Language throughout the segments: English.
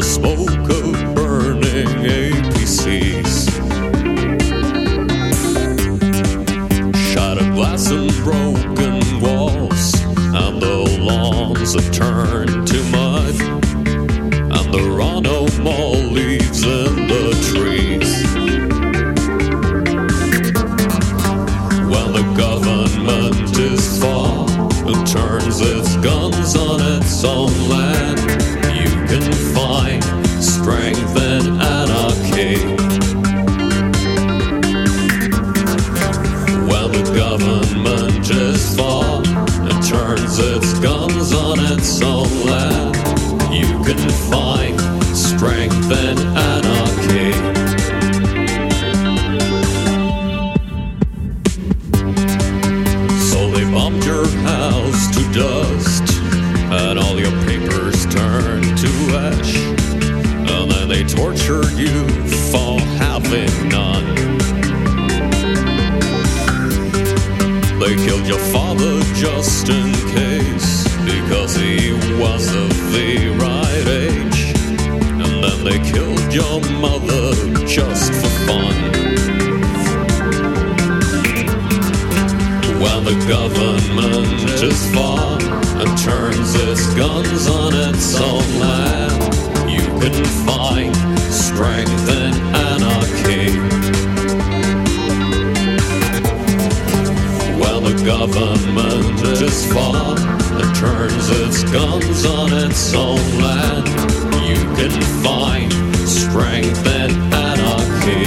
smoke of burning APCs. Shattered glass and broken walls, and the lawns have turned to mud, and there are no more leaves in the trees. When the government is far, it turns its guns on its own land. You can find strength in anarchy. When the government is far, it turns its guns on its own land. You can find strength in anarchy. So they bombed your house to dust, and all your papers turned to ash, and then they tortured you for having none. They killed your father just in case, because he was of the right age, and then they killed your mother just for fun. When the government is far and turns its guns on its own land, you can find strength in anarchy. When the government is far and turns its guns on its own land, you can find strength in anarchy.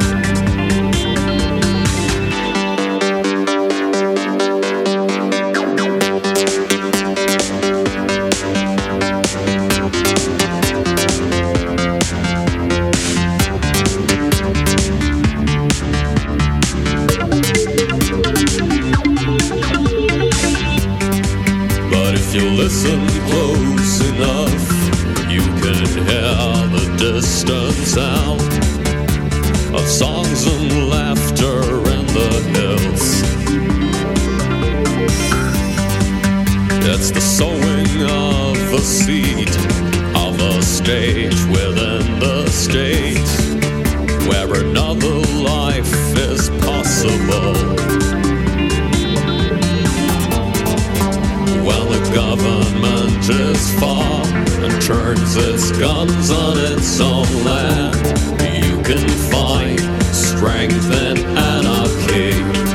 If you listen close enough, you can hear the distant sound of songs and laughter in the hills. It's the sowing of the seed of a stage within the state, where another life is possible. When the government is far and turns its guns on its own land, you can find strength in anarchy.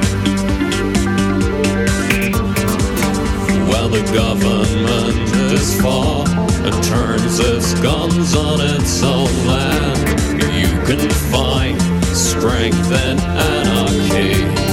When the government is far and turns its guns on its own land, you can find strength in anarchy.